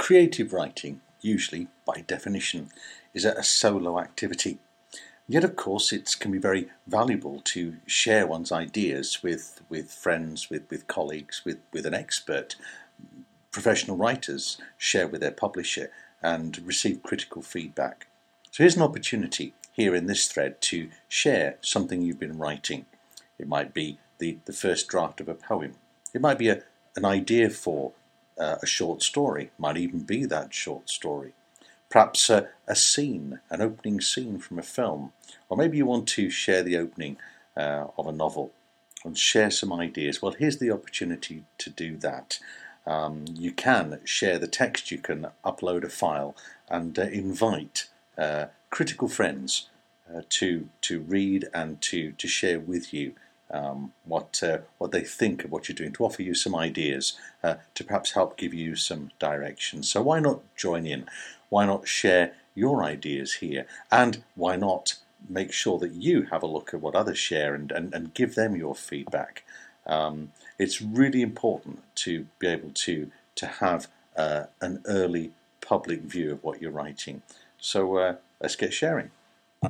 Creative writing, usually by definition, is a solo activity. Yet, of course, it can be very valuable to share one's ideas with friends, with colleagues, with an expert. Professional writers share with their publisher and receive critical feedback. So here's an opportunity here in this thread to share something you've been writing. It might be the first draft of a poem. It might be an idea for a short story. It might even be that short story. Perhaps a scene, an opening scene from a film. Or maybe you want to share the opening of a novel and share some ideas. Well, here's the opportunity to do that. You can share the text, you can upload a file and invite critical friends to read and to share with you what they think of what you're doing, to offer you some ideas, to perhaps help give you some direction. So why not join in? Why not share your ideas here? And why not make sure that you have a look at what others share and give them your feedback? It's really important to be able to have an early public view of what you're writing. So let's get sharing.